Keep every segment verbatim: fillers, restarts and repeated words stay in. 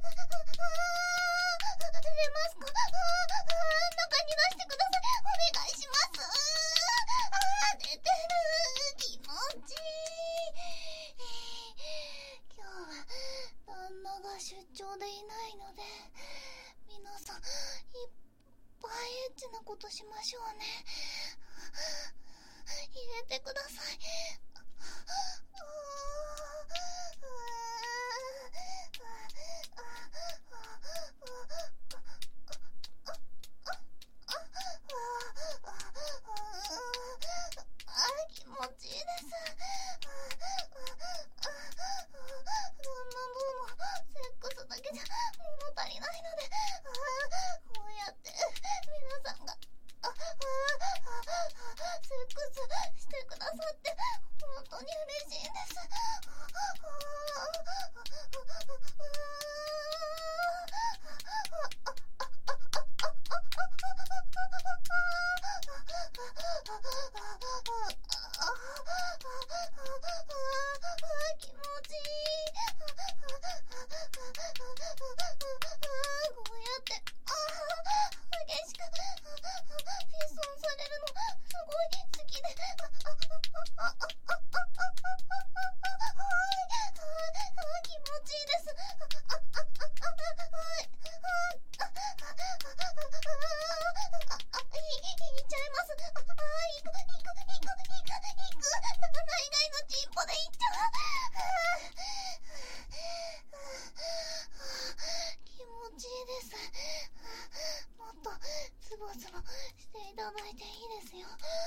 出ますか？あー、中に出してください。お願いします。あー、出てる。気持ちいい。今日は旦那が出張でいないので、皆さんいっぱいエッチなことしましょうね。入れてください。気持ちいいです。そんな分もセックスだけじゃ物足りないので、こうやって皆さんがセックスしてくださって本当に嬉しいです。気持ちいい。こうやって激しくフィストンされるのすごい好きで、気持ちいいです。いっちゃいます。いくいくいくいくいくいく内外のチンポでいっちゃう。気持ちいいです。もっとズボズボしていただいていいですよ。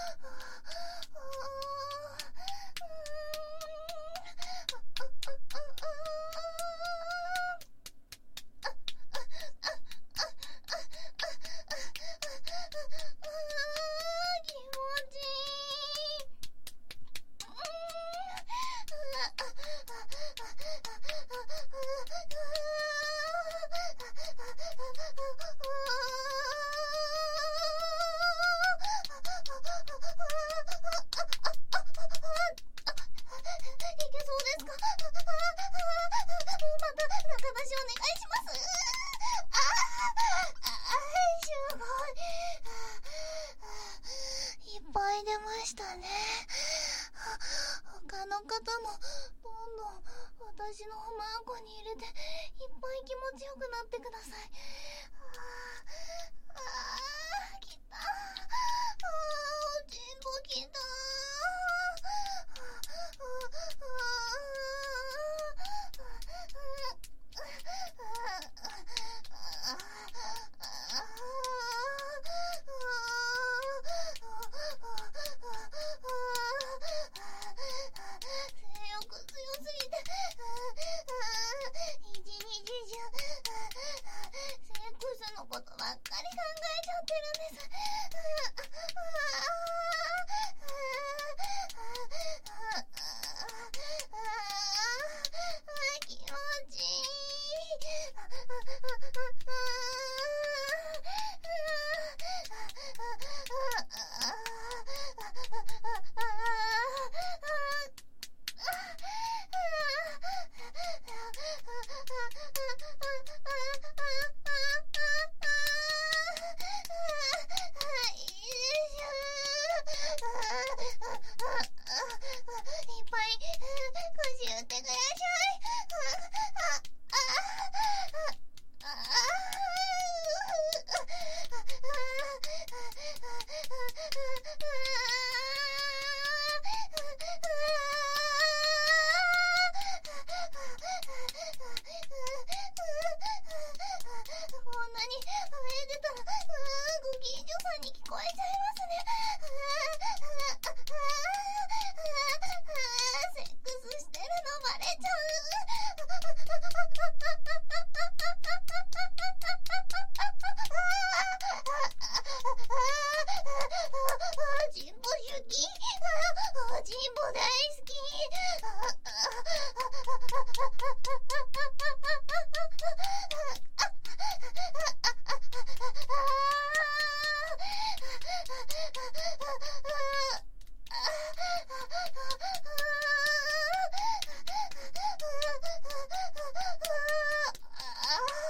気持ちいい。いけそうですか？また中出しお願いします。ああ、すごい。いっぱい出ましたね。他の方もどんどん私のマーコに入れていっぱい気持ちよくなってください。あーあー、来た。あー、おちんぽ来た。性欲強すぎて一日中セックスのことばっかり考えちゃってるんです。気持ちいい。いっぱいこしゅってください。こんなに増えてたらご近所さんに聞こえちゃいますね。セックスしてるのバレちゃう。チンポ好き。チンポ大好き。あ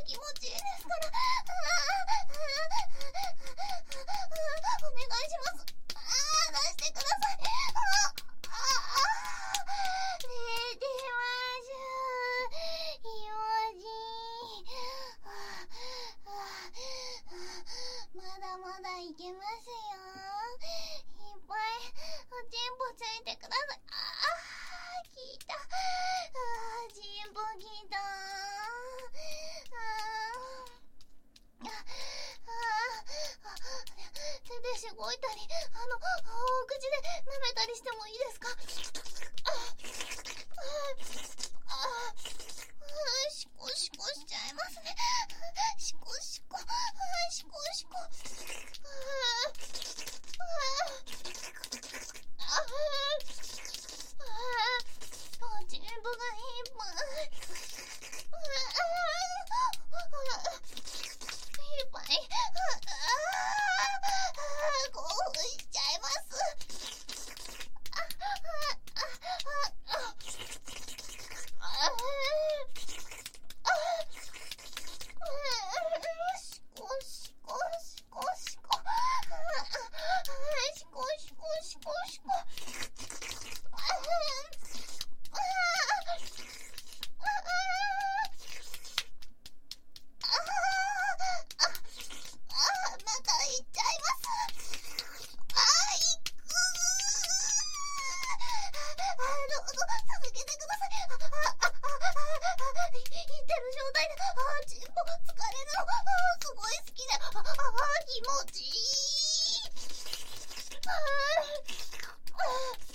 気持ちいいですから。あーお願いします。あー出してください。あーあー寝てましょう。気持ちいい。まだまだいけますよ。いっぱいおちんぽついてください。ああ、きた。ああ、ちんぽきた。ああ、ああ、手でしごいたり、あの、お口で舐めたりしてもいいですか？ああ、ああ、シコシコしちゃいますね。シコシコ、シコシコ。ああ、ああ、おちんぽがいっぱい。いっぱい。興奮しちゃいます。シコシコシコシコ。シコシコシコシコ。気持ちいい。ああ。